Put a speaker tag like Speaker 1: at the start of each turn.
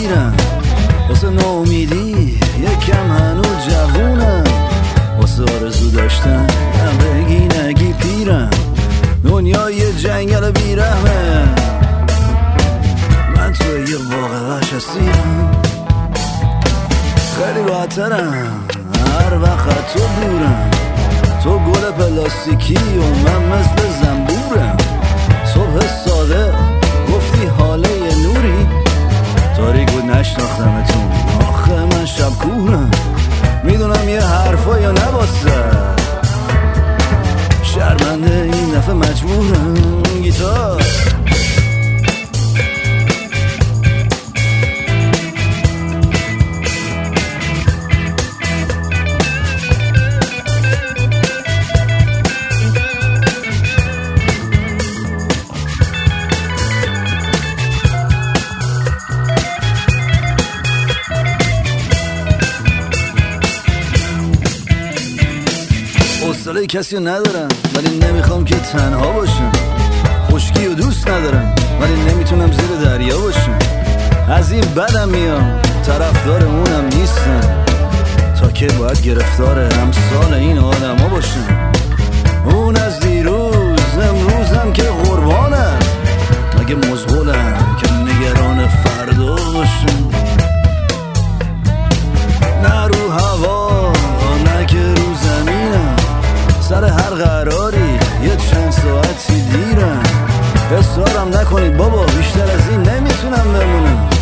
Speaker 1: میرم واسه ناامیدی یکم هنوز جوونم واسه آرزو داشتن بگی نگی پیرم دنیای جنگل بیرحمه من توی یه واقع وحش اسیرم خیلی راحت‌ترم هر وقت تو دورم تو گل پلاستیکی و من مثل زنبورم صبح ساده گفتی حاله نوری تاریک بود نشناختمتون آخه من شب کورم میدونم یه حرفا یا نباسته شرمنده این دفعه مجبورم گیتار حوصله کسی رو ندارم ولی نمیخوام که تنها باشم خشکی و دوست ندارم ولی نمیتونم زیر دریا باشم از این بدم میام طرفدار اونم نیستم تا که باید گرفتار امثال این آدم ها باشم اون از دیروز امروزم که قربانم مگه مزغولم که نگران فردا باشم نه رو هوا نه که رو زمینم سر هر قراری یه چند ساعتی دیرم اصرارم نکنید بابا بیشتر از این نمیتونم بمونم